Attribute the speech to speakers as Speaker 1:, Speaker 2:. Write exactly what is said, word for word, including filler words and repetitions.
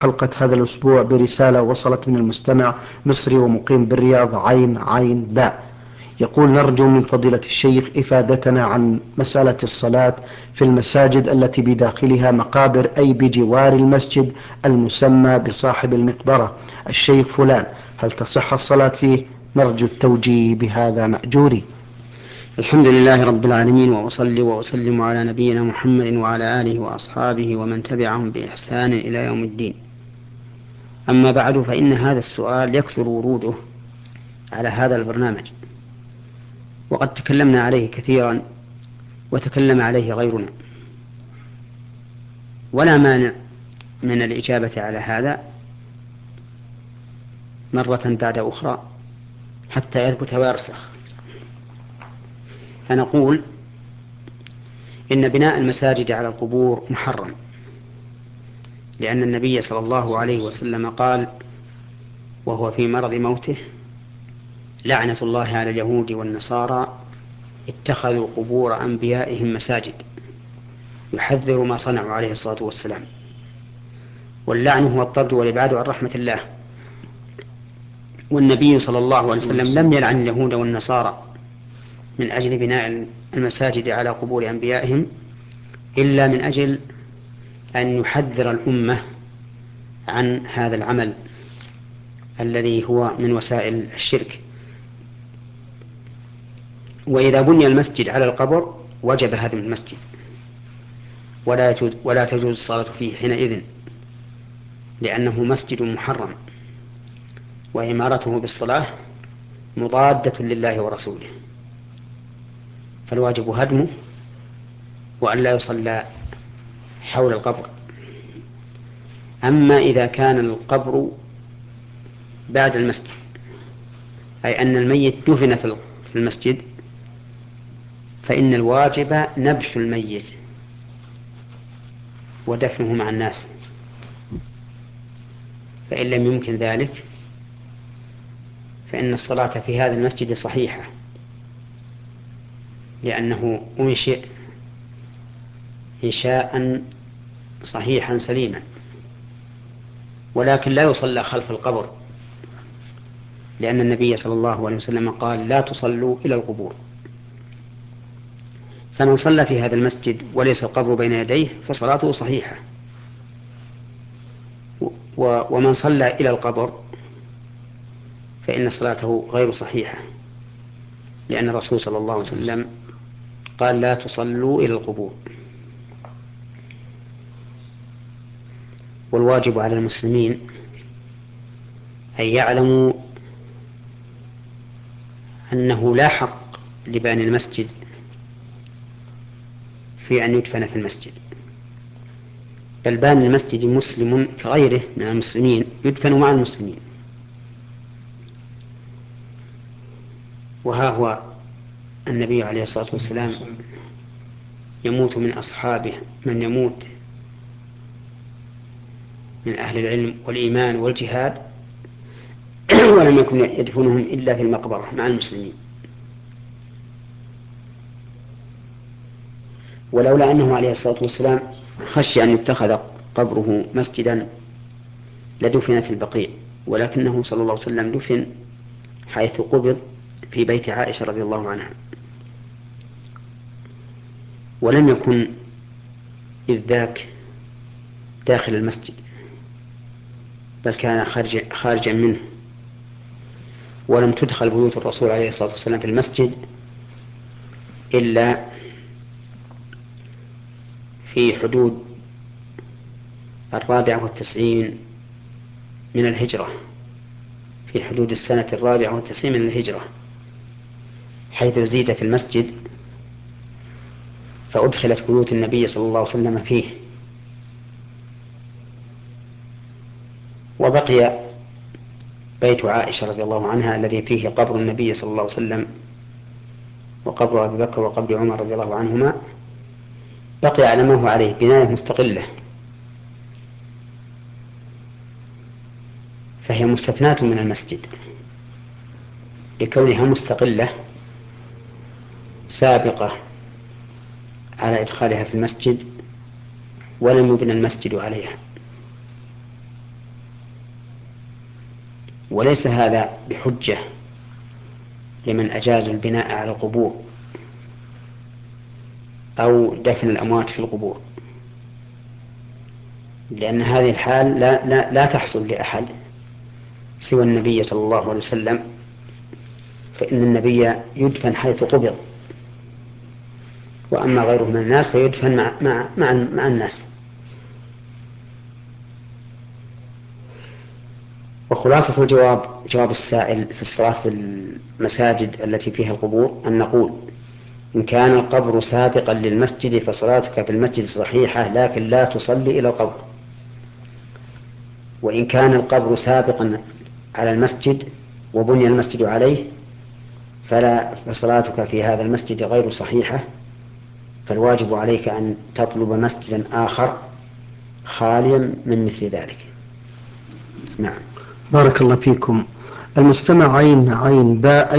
Speaker 1: حلقة هذا الأسبوع برسالة وصلت من المستمع مصري ومقيم بالرياض عين عين باء. يقول: نرجو من فضيلة الشيخ إفادتنا عن مسألة الصلاة في المساجد التي بداخلها مقابر، أي بجوار المسجد المسمى بصاحب المقبرة الشيخ فلان، هل تصح الصلاة فيه؟ نرجو التوجيه بهذا مأجوري.
Speaker 2: الحمد لله رب العالمين، وأصلي وأسلم على نبينا محمد وعلى آله وأصحابه ومن تبعهم بإحسان إلى يوم الدين. أما بعد، فإن هذا السؤال يكثر وروده على هذا البرنامج، وقد تكلمنا عليه كثيرا وتكلم عليه غيرنا، ولا مانع من الإجابة على هذا مرة بعد أخرى حتى يثبت ويرسخ. فنقول إن بناء المساجد على القبور محرم، لأن النبي صلى الله عليه وسلم قال وهو في مرض موته: لعنة الله على اليهود والنصارى اتخذوا قبور أنبيائهم مساجد، يحذر ما صنعوا عليه الصلاة والسلام. واللعن هو الطرد والإبعاد عن رحمة الله، والنبي صلى الله عليه وسلم لم يلعن اليهود والنصارى من أجل بناء المساجد على قبور أنبيائهم إلا من أجل أن يحذر الأمة عن هذا العمل الذي هو من وسائل الشرك. وإذا بني المسجد على القبر وجب هدم المسجد، ولا تجوز, ولا تجوز الصلاة فيه حينئذ، لأنه مسجد محرم، وإمارته بالصلاة مضادة لله ورسوله، فالواجب هدمه وأن لا يصلى حول القبر. أما إذا كان القبر بعد المسجد، أي أن الميت دفن في المسجد، فإن الواجب نبش الميت ودفنه مع الناس، فإن لم يمكن ذلك فإن الصلاة في هذا المسجد صحيحة، لأنه أنشئ إنشاء صحيحا سليما. ولكن لا يصلى خلف القبر، لأن النبي صلى الله عليه وسلم قال: لا تصلوا إلى القبور. فمن صلى في هذا المسجد وليس القبر بين يديه فصلاته صحيحة، ومن صلى إلى القبر فإن صلاته غير صحيحة، لأن الرسول صلى الله عليه وسلم قال: لا تصلوا إلى القبور. والواجب على المسلمين أن يعلموا أنه لا حق لباني المسجد في أن يدفن في المسجد، بل بان المسجد مسلم كغيره من المسلمين يدفن مع المسلمين. وها هو النبي عليه الصلاة والسلام يموت من أصحابه من يموت من أهل العلم والإيمان والجهاد ولم يكن يدفنهم إلا في المقبرة مع المسلمين. ولولا أنه عليه الصلاة والسلام خشي أن يتخذ قبره مسجدا لدفن في البقيع، ولكنه صلى الله عليه وسلم دفن حيث قبض في بيت عائشة رضي الله عنها، ولم يكن إذ ذاك داخل المسجد، بل كان خارج خارجا منه. ولم تدخل بيوت الرسول عليه الصلاة والسلام في المسجد إلا في حدود الرابعة والتسعين من الهجرة، في حدود السنة الرابعة والتسعين من الهجرة، حيث زيد في المسجد فأدخلت بيوت النبي صلى الله عليه وسلم فيه. وبقي بيت عائشة رضي الله عنها الذي فيه قبر النبي صلى الله عليه وسلم وقبر أبي بكر وقبر عمر رضي الله عنهما، بقي على ما هو عليه بناية مستقلة، فهي مستثناة من المسجد لكونها مستقلة سابقة على إدخالها في المسجد ولم يبنى المسجد عليها. وليس هذا بحجة لمن أجازوا البناء على القبور أو دفن الأموات في القبور، لأن هذه الحال لا, لا, لا تحصل لأحد سوى النبي صلى الله عليه وسلم، فإن النبي يدفن حيث قبض، وأما غيره من الناس فيدفن مع, مع, مع, مع الناس. وخلاصة الجواب، جواب السائل في الصلاة في المساجد التي فيها القبور، أن نقول إن كان القبر سابقا للمسجد فصلاتك في المسجد صحيحة، لكن لا تصلي إلى القبر. وإن كان القبر سابقا على المسجد وبني المسجد عليه فلا فصلاتك في هذا المسجد غير صحيحة، فالواجب عليك أن تطلب مسجدا آخر خاليا من مثل ذلك. نعم.
Speaker 1: بارك الله فيكم. المستمع عين عين باء